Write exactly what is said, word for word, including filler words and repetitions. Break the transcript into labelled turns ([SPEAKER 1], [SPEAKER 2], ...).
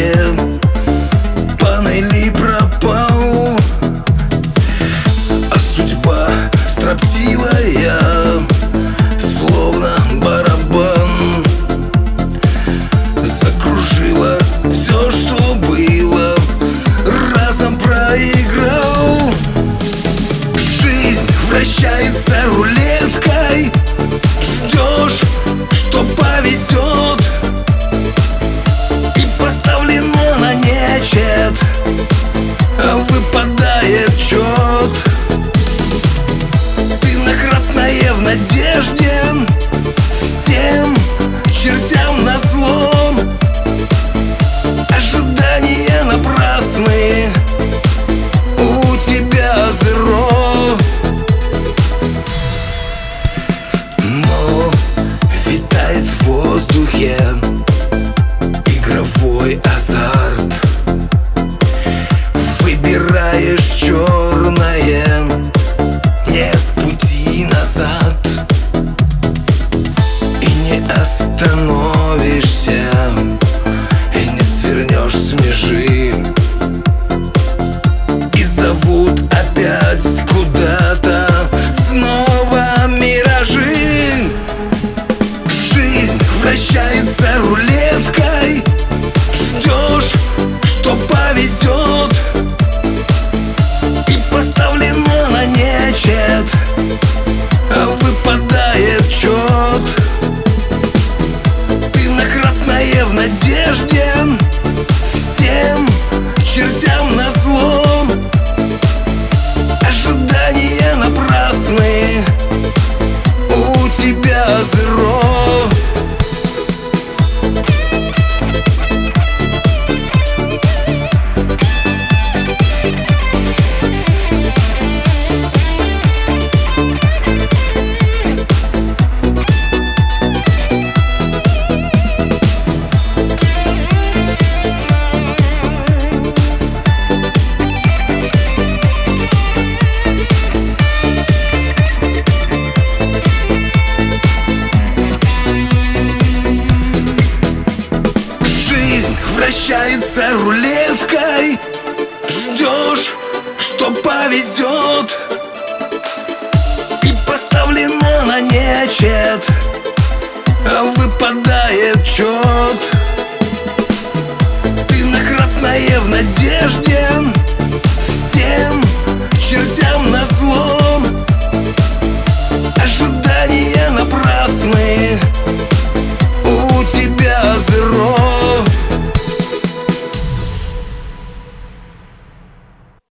[SPEAKER 1] дороге панели пропал, а судьба строптивая, словно барабан, закружила все, что было, разом проиграл. Жизнь вращается рулеткой, ждешь, что повезет, и поставлено на нечет, а выпадает счет. Ты на красное в надежде, всем чертям назло, ожидания напрасны, у тебя зеро. Но витает в воздухе игровой азарт, выбираешь черное, нет пути назад, и не остановишься, и не свернешь с межи, и зовут опять куда-то, снова миражи. Жизнь вращается рулеткой, ждешь, что повезет, и поставлено на нечет, а выпадает счет. Ты на красное в надежде, всем чертям назло, ожидания напрасны, у тебя зеро. Вращается рулеткой, ждешь, что повезет, и поставлено на нечет,